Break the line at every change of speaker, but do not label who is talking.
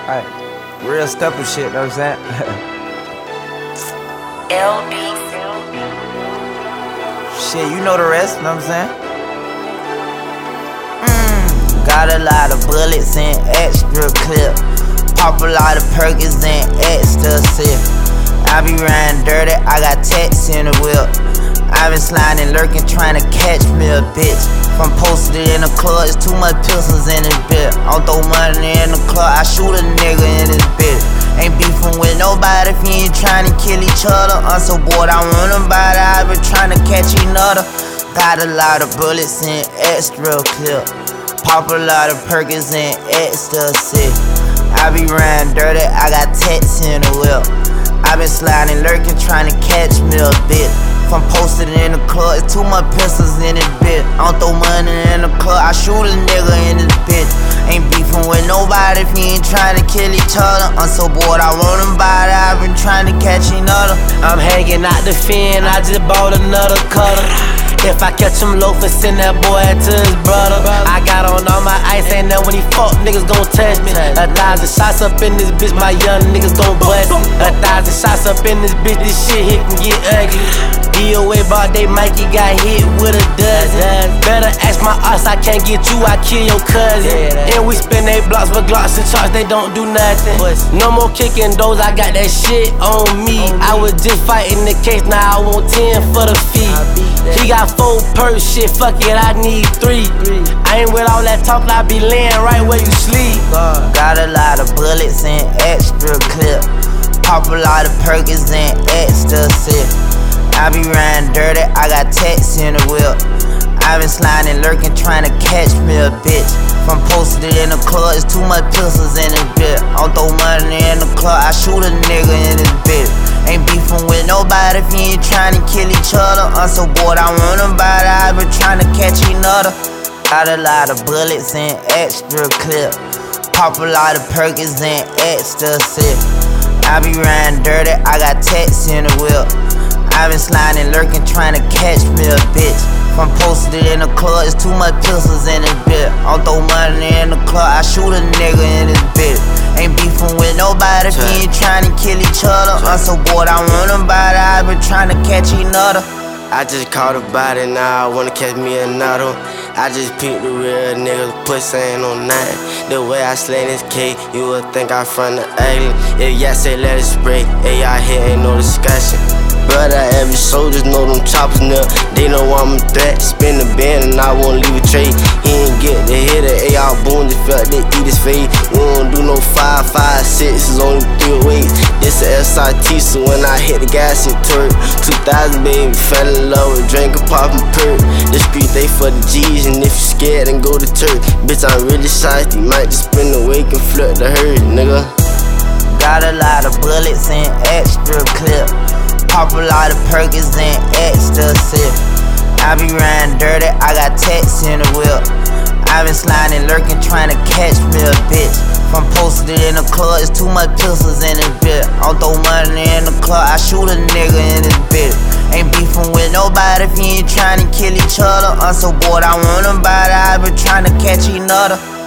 Alright, real stepper shit, know what I'm saying?
LB.
Shit, you know the rest, know what I'm saying? Got a lot of bullets and extra clip. Pop a lot of Perkins and ecstasy. I be riding dirty, I got texts in the whip. I been sliding, lurking, trying to catch me a bitch. From posted in the club, it's too much pistols in this bitch. I don't throw money in the club, I shoot a nigga in this bitch. Ain't beefing with nobody if you ain't trying to kill each other. I'm so bored, I want nobody, I been trying to catch another. Got a lot of bullets and extra clip. Pop a lot of Perkins and ecstasy. I be riding dirty, I got texts in the whip. I been sliding, lurking, trying to catch me a bitch. From posted in the club, it's too much pistols in this bitch. I don't throw money in the club, I shoot a nigga in this bitch. Ain't beefing with nobody if you ain't trying to kill each other. I'm so bored, I want nobody, I've been trying to catch another.
I'm hanging out the fin, I just bought another cutter. If I catch him loafing, send that boy to his brother. I got on all my ice, ain't that when he fuck, niggas gon' touch me. 1,000 shots up in this bitch, my young niggas gon' bust me. 1,000 shots up in this bitch, this shit here can get ugly. DOA bought they Mikey got hit with a dozen. Better ask my ass, I can't get you, I kill your cousin. And we spin they blocks with Glocks and charts, they don't do nothing. No more kicking doors, I got that shit on me. I was just fighting the case, now I want 10 for the fee. He got 4 perks, shit, fuck it, I need 3. I ain't with all that talk, I be laying right where you sleep.
Got a lot of bullets and extra clip. Pop a lot of Perkins and ecstasy. I be riding dirty, I got texts in the whip. I been sliding, lurking, trying to catch me a bitch. From posted in the club, it's too much pistols in this bitch. I don't throw money in the club, I shoot a nigga in this bitch. Ain't beefing with nobody if you ain't trying to kill each other. I'm so bored, I want nobody, I've been trying to catch another. Got a lot of bullets and extra clip. Pop a lot of Perkins and ecstasy. I be riding dirty, I got texts in the whip. I been sliding, lurking, trying to catch me a bitch. From posted in the club, it's too much pistols in this bitch. I don't throw money in the club, I shoot a nigga in this bitch. Ain't beefing with nobody if you ain't trying to kill each other. I'm so bored, I want nobody, I've been trying to catch another.
I just caught a body, now I wanna catch me another. I just picked the real niggas, pussy ain't on nothing. The way I slay this cake, you would think I from the ugly. If y'all say let it spray, AI here ain't no discussion. Brother, every soldiers know them choppers now. They know I'm a threat. Spin the band and I won't leave a tray. He ain't get the hit of AR boom, just felt they eat his face. We don't do no 5, 5, 6, it's only 3 weights. This a SRT, so when I hit the gas, it twerk. 2000, baby, fell in love with drinkin', poppin' perk. The street, they for the G's, and if you scared, then go to church. Bitch, I'm really shysty, might just spin the wake and flip the herd, nigga.
Got a lot of bullets and extra clip. Pop a lot of Perkins and ecstasy. I be riding dirty, I got texts in the whip. I been sliding, lurking, trying to catch me a bitch. From posted in the club, it's too much pistols in this bitch. I don't throw money in the club, I shoot a nigga in this bitch. Ain't beefing with nobody if you ain't trying to kill each other. I'm so bored, I want nobody, I've been trying to catch another.